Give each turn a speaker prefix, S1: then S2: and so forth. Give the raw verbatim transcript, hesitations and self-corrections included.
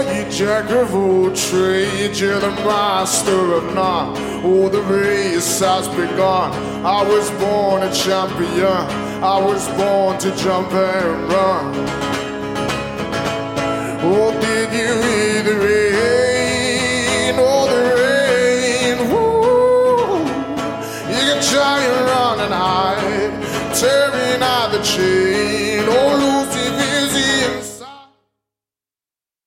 S1: You jack of all trades, you're the master of none. All the race has begun. I was born a champion. I was born to jump and run. Oh, did you hear the rain? Oh, the rain. Woo. You can try and run and hide, tearing out the chain. Oh,